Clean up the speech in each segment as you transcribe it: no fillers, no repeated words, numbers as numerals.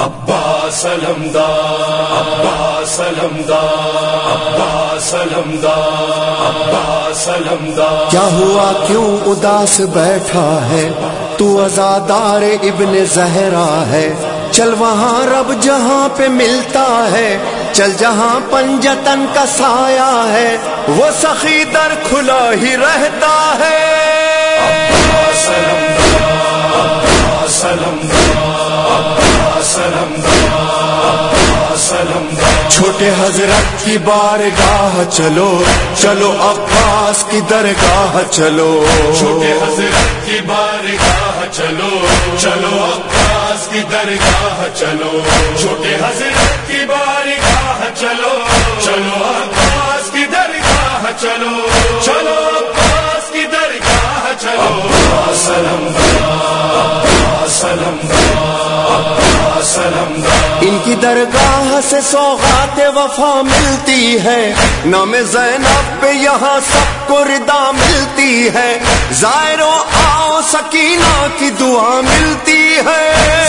عباس علمدار، عباس علمدار، عباس علمدار، عباس علمدار۔ کیا ہوا کیوں اداس بیٹھا ہے تو عزادار ابن زہرا ہے؟ چل وہاں رب جہاں پہ ملتا ہے، چل جہاں پنجتن کا سایہ ہے، وہ سخی در کھلا ہی رہتا ہے۔ عباس علمدار، عباس علمدار، عباس علمدار، عباس علمدار۔ چھوٹے حضرت کی بارگاہ چلو، چلو عباس کی درگاہ چلو، چھوٹے حضرت کی بارگاہ چلو، چلو عباس کی درگاہ چلو، چھوٹے حضرت کی بارگاہ چلو، چلو عباس کی درگاہ چلو، چلو عباس کی درگاہ چلو۔ عباس علمدار، عباس علمدار، عباس علمدار۔ ان کی درگاہ سے سوغات وفا ملتی ہے، نام زینب پہ یہاں سب کو ردا ملتی ہے، زائرو آؤ سکینہ کی دعا ملتی ہے،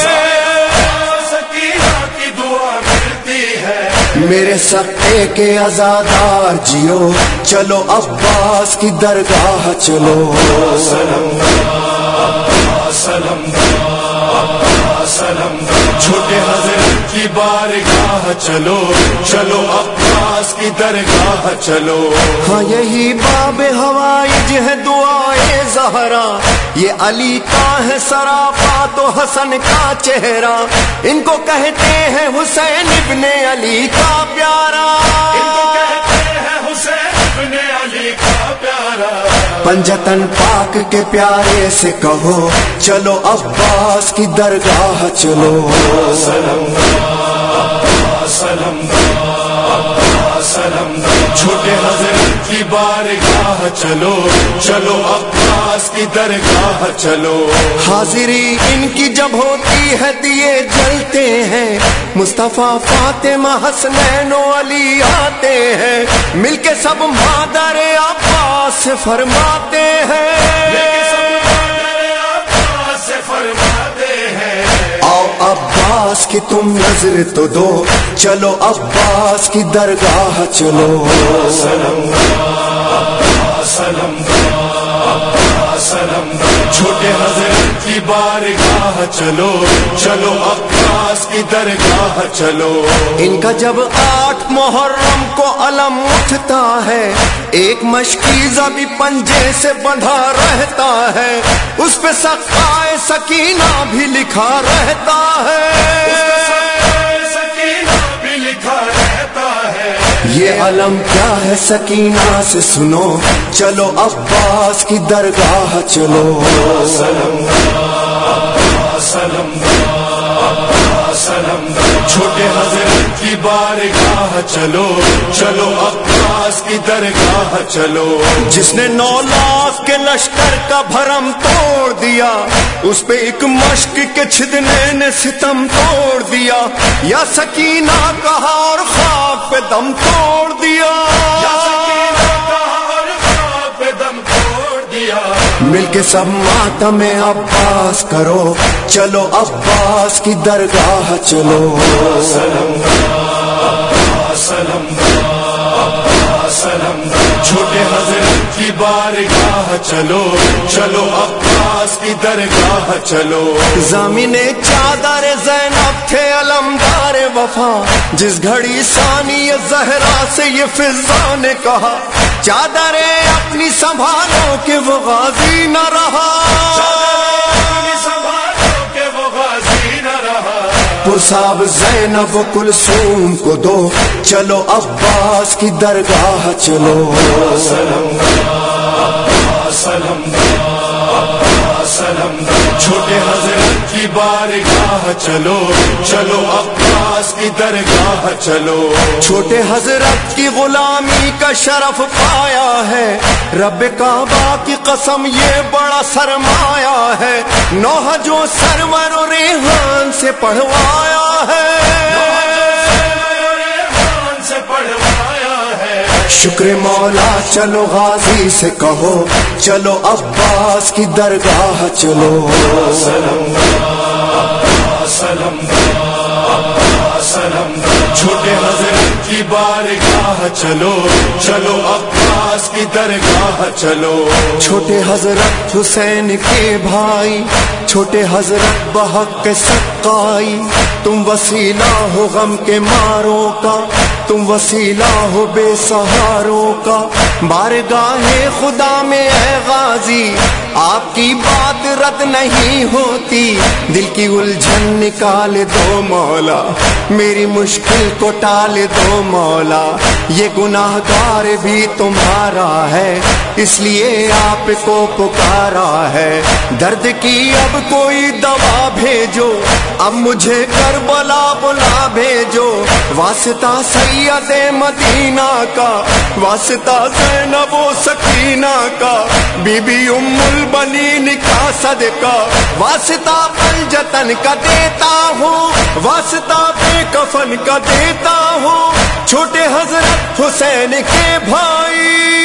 سکینہ کی دعا ملتی ہے۔ میرے سقے کے عزادار جیو، چلو عباس کی درگاہ چلو۔ عباس علمدار، عباس علمدار، عباس علمدار۔ چھوٹے حضرت کی بارگاہ چلو، چلو عباس کی درگاہ چلو۔ ہاں یہی باب ہوائج ہے دعائے زہرا، یہ علی کا ہے سراپا تو حسن کا چہرہ، ان کو کہتے ہیں حسین ابن علی کا پیارا، ان کو کہتے ہیں حسین ابن علی کا پیارا۔ پنجتن پاک کے پیارے سے کہو، چلو عباس کی درگاہ چلو۔ عباس علمدار، عباس علمدار، عباس علمدار۔ چھوٹے حضرت کی بارگاہ چلو، چلو عباس کی درگاہ چلو۔ حاضری ان کی جب ہوتی ہے دیے جلتے ہیں، مصطفیٰ فاطمہ حسنین و علی آتے ہیں، مل کے سب مادر عباس سے فرماتے ہیں، آؤ عباس کی تم نظر تو دو، چلو عباس کی درگاہ چلو۔ عباس علمدار، عباس علمدار، عباس علمدار۔ چھوٹے حضرت کی بارگاہ چلو، چلو عباس کی درگاہ چلو۔ ان کا جب 8 محرم کو علم اٹھتا ہے، ایک مشکیزہ بھی پنجے سے بندھا رہتا ہے، اس پہ سقائے سکینہ بھی لکھا رہتا ہے، سکینہ بھی لکھا رہتا ہے۔ یہ علم کیا ہے سکینہ سے سنو، چلو عباس کی درگاہ چلو۔ عباس علمدار، عباس علمدار، عباس علمدار۔ چھوٹے حضرت کی بارگاہ چلو، چلو عباس کی درگاہ چلو۔ جس نے 9 لاکھ کے لشکر کا بھرم توڑ دیا، اس پہ ایک مشق کے چھدنے نے ستم توڑ دیا، یا سکینہ کہا اور خاک پہ دم توڑ دیا، یا سکینہ کہا اور خاک پہ دم توڑ دیا۔ مل کے سب ماتم عباس کرو، چلو عباس کی درگاہ چلو۔ عباس علمدار، عباس علمدار، عباس علمدار۔ چھوٹے حضرت کی بارگاہ چلو، چلو عباس کی درگاہ چلو۔ زمین چادر زینب تھے علمدار وفا، جس گھڑی ثانی زہرا سے یہ فضا نے کہا، چادر اپنی سنبھالو کہ وہ غازی نہ رہا، پرساب زینب و کلثوم کو دو، چلو عباس کی درگاہ چلو۔ عباس علمدار، عباس علمدار، عباس علمدار۔ چھوٹے حضرت کی بارگاہ چلو، چلو عباس کی درگاہ چلو۔ چھوٹے حضرت کی غلامی کا شرف پایا ہے، رب کعبہ کی قسم یہ بڑا سرمایہ ہے، نوح جو سرور و ریحان سے پڑھوایا ہے، شکر مولا چلو غازی سے کہو، چلو عباس کی درگاہ چلو۔ عباس علمدار، عباس علمدار، सनम छोटे हजरत की बारगाह चलो चलो अब्बास की दरगाह चलो छोटे हजरत हुसैन के भाई छोटे हजरत बहक के सक्काई तुम वसीला हो गम के मारों का तुम वसीला हो बेसहारों का बारगाहे खुदा में है गाजी आपकी बात रद्द नहीं होती दिल की उलझन निकाल दो मौला मेरी मुश्किल को टाल दो मौला ये गुनाहगार भी तुम्हारा है इसलिए आपको पुकारा है दर्द की अब कोई दवा भेजो अब मुझे करबला बुला भेजो वास्ता सैयद मदीना का वास्ता ज़ैनब व सकीना का बीबी उम्मुल बनीन का सदका वास्ता पंजतन का देता हूँ वास्ता बेकफन का देता हूँ छोटे हजरत हुसैन के भाई